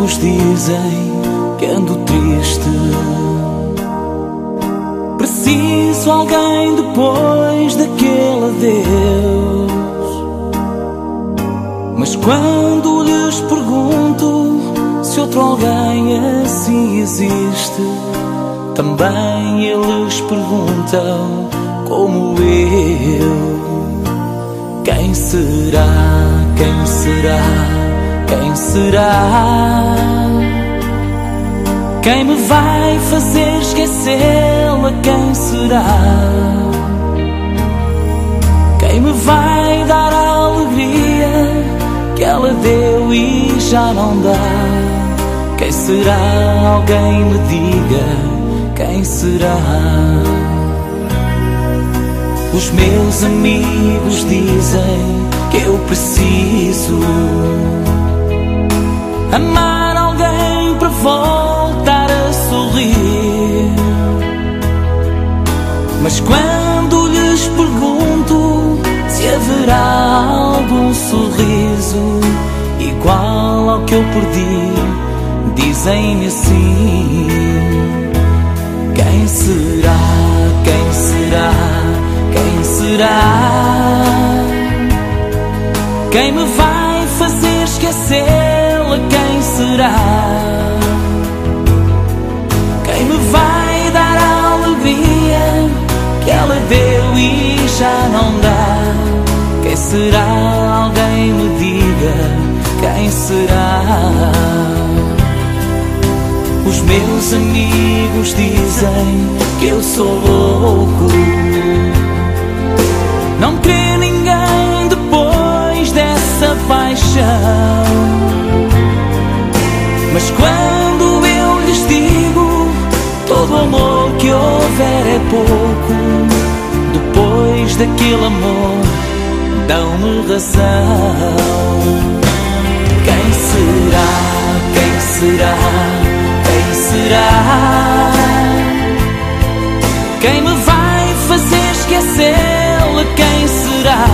amigos dizem que ando triste. Preciso alguém depois daquele adeus. Mas quando lhes pergunto se outro alguém assim existe, também eles perguntam como eu. Quem será? Quem será? Quem será? Quem me vai fazer esquecê-la? Quem será? Quem me vai dar a alegria que ela deu e já não dá? Quem será? Alguém me diga, quem será? Os meus amigos dizem que eu preciso amar alguém para voltar a sorrir. Mas quando lhes pergunto se haverá algum sorriso igual ao que eu perdi, dizem-me assim: quem será? Quem será? Quem será? Quem me vai fazer esquecê-la? Quem será? Quem me vai dar a alegria que ela deu e já não dá? Quem será? Alguém me diga, quem será? Os meus amigos dizem que eu sou louco, não querer ninguém depois dessa paixão. Mas quando eu lhes digo todo o amor que houver é pouco, depois daquele amor dão-me razão. Quem será? Quem será? Quem será? Quem me vai fazer esquecê-la? Quem será?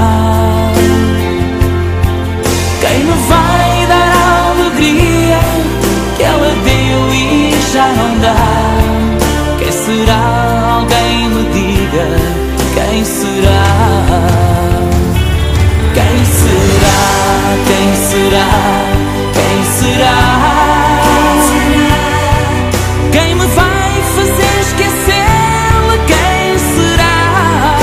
Quem me vai dar a alegria que ela deu e já não dá? Quem será? Alguém me diga, quem será? Quem será? Quem será? Quem será? Quem me vai fazer esquecê-la? Quem será?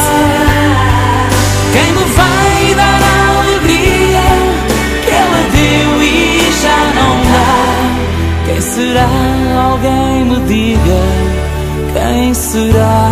Quem me vai dar a alegria que ela deu e já não dá? Quem será? Alguém me diga, quem será?